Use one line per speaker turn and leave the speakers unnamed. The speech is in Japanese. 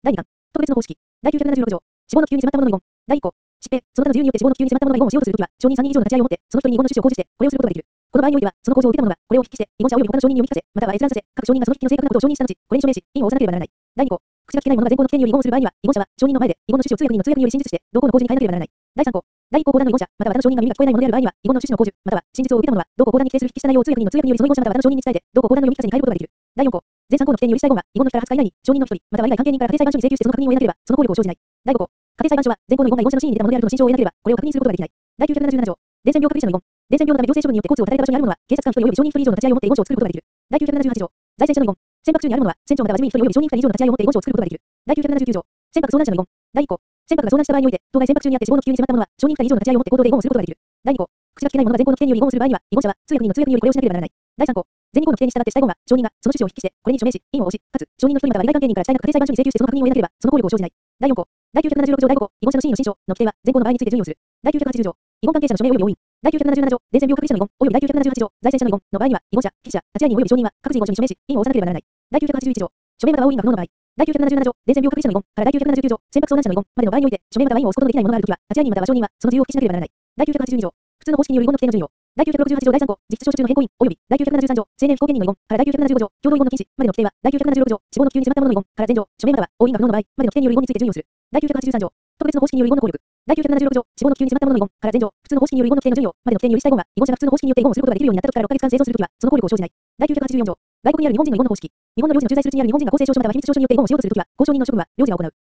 第2巻、特別の方式。第976条、死亡の危急に迫った者の遺言。第1項、疾病、その他の理由によって死亡の危急に迫った者が遺言をしようとするときは、証人3人以上の立ち会いをもって、その一人に遺言の趣旨を講じして、これをすることができる。この場合においては、その口上を受けた者が、これを筆記して、遺言者及び他の証人に読み聞かせ、または閲覧させ、各証人がその筆記の正確なことを承認した後、これに署名し、印を押さなければならない。第2項、口が聞けない者が前項の規定により遺言をする場合には、遺言者は、証人の前で、遺言の趣旨を通訳人の通訳により真実して、同項の口示に変えなければならない。第3項、第1項講談の遺言者、または他の証人が耳が聞こえない者である場合には、遺言の趣旨の口述、または真実を受けた者は、同項講談に規定する筆記した内容を通訳人の通訳によりその遺言者または他の証人に伝えて、同項講談の読み聞かせに変えることができる。第4項、前3項の規定によりした遺言が、遺言の日から20日以内に、証人の一人、または以外関係人から家庭裁判所に請求してその確認を得なければ、その効力を生じない。第5項、家庭裁判所は、前項の遺言が遺言者の真意に出たものであるとの心証を得なければ、これを確認することができない。第977条、伝染病隔離者の遺言。伝染病のため行政処分によって交通を断たれた場所にある者は、警察官1人及び証人1人以上の立ち会いをもって遺言書を作ることができる。第978条、在戦者の遺言。船舶中にある者は、船長または事務員1人及び証人2人以上の立ち会いをもって遺言書を作ることができる。第979条、船舶遭難者の遺言。第1項、船舶が遭難した場合において、当該船舶中にあって死亡の危急に迫った者は、証人2人以上の立ち会いをもって合同で遺言をすることができる。第2項、口が聞けない者が前項の規定により遺言をする場合には、遺言者は通訳人の通訳によりこれをしなければならない。第3項、前2項の規定に従ってした遺言は、証人がその趣旨を筆記して、これに署名し、印を押し、かつ証人の一人または利害関係人から地裁が家庭裁判所に請求してその確認を得なければ、その効力を生じない。第4項、第976条第5項、遺言者の真意の心証の規定は、前項の場合について順位をする。第980条、遺言関係者の署名及び押印。第977条、伝染病隔離者の遺言及び第978条、在戦者の遺言の場合には、遺言者、筆記者、立ち会い人及び証人は各自遺言書に署名し、印を押さなければならない。第981条、署名または押印が不能の場合。第977条、伝染病隔離者の遺言から第979条、船舶遭難者の遺言までの場合において、署名または印を押すことのできないものがあるときは、立ち会い人または証人はその事由を筆記しなければならない。第982条、普通の方式による遺言の規定の順位を。第968条第3項、実質証書中の変更印及び第973条、成年不後見人の遺言から第975条、共同遺言の禁止までの規定は、第976条、死亡の急に迫った者の遺言から前条、署名または押印が不能の場合までの規定による遺言について順位をする。第983条、特別の方式による遺言の効力。第976条、死亡の急に迫った者の遺言から前条、普通の方式による遺言の規定の順位をまでの規定によりした遺言は、遺言者が普通の方式によって遺言をすることができるようになった時から6ヶ月間生存するときは、その効力を生じない。第984条、外国にある日本人の遺言の方式。日本の領事の駐在する地にある日本人が公正証書または秘密証書によって遺言をしようとするときは、交渉人の職務は領事が行う。